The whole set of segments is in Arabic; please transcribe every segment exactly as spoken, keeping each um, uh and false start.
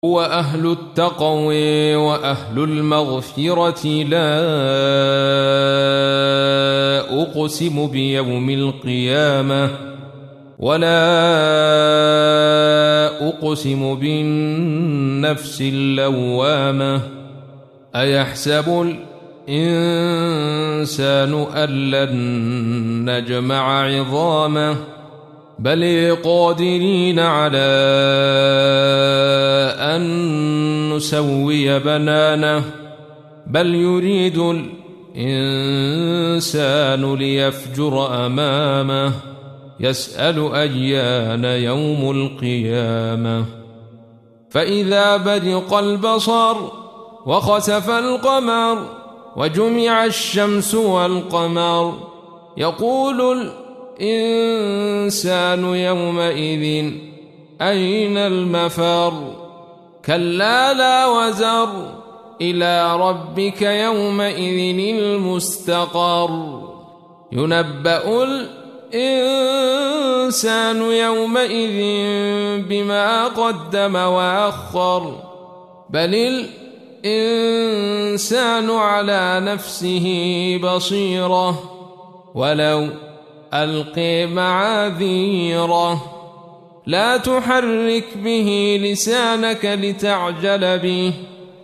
هو أهل التقوى وأهل المغفرة لا أقسم بيوم القيامة ولا أقسم بالنفس اللوامة أيحسب الإنسان أن لن نجمع عظامه بل قادرين على أن نسوي بنانه بل يريد الإنسان ليفجر أمامه يسأل أيان يوم القيامة فإذا برق البصر وخسف القمر وجمع الشمس والقمر يقول الإنسان يومئذ أين المفر كلا لا وزر إلى ربك يومئذ المستقر ينبأ الإنسان يومئذ بما قدم وأخر بل الإنسان على نفسه بصيرة ولو ألقي معاذيره لا تحرك به لسانك لتعجل به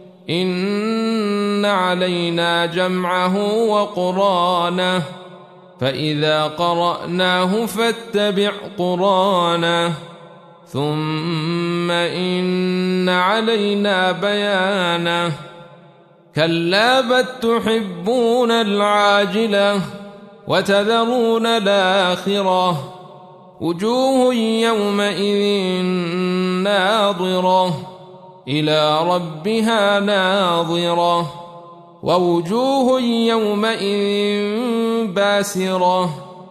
إن علينا جمعه وقرآنه فإذا قرأناه فاتبع قرآنه ثم إن علينا بيانه كلا بل تحبون العاجلة وتذرون الآخرة وجوه يومئذ ناظرة إلى ربها ناظرة ووجوه يومئذ باسرة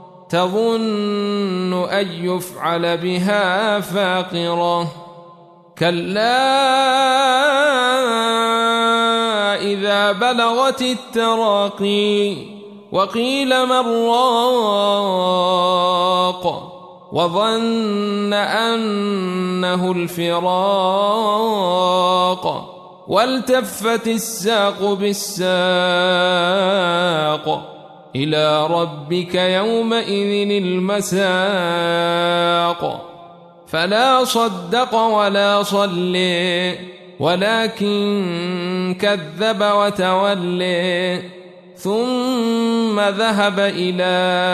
تظن أن يفعل بها فاقرة كلا إذا بلغت التراقي وقيل من راق وظن أنه الفراق والتفت الساق بالساق إلى ربك يومئذ المساق فلا صدق ولا صلي ولكن كذب وتولي ثم ذهب إلى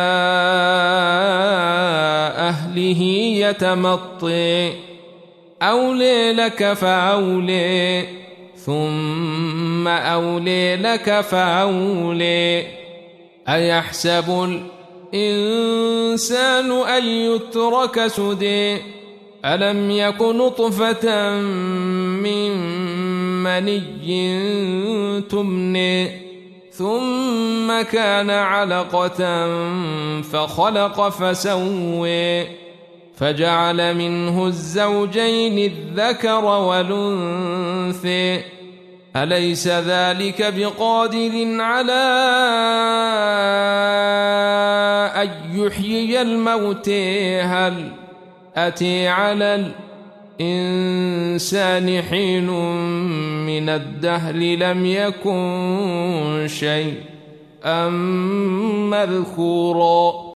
أهله يتمطي أولي لك فأولي ثم أولي لك فأولي أيحسب الإنسان أن يترك سدى ألم يك نطفة من مني تمني ثم كان علقة فخلق فسوي فجعل منه الزوجين الذكر والأنثى أليس ذلك بقادر على أن يحيي الموتى هل أتى على الإنسان حين من الدهر لم يكن شيئا مذكورا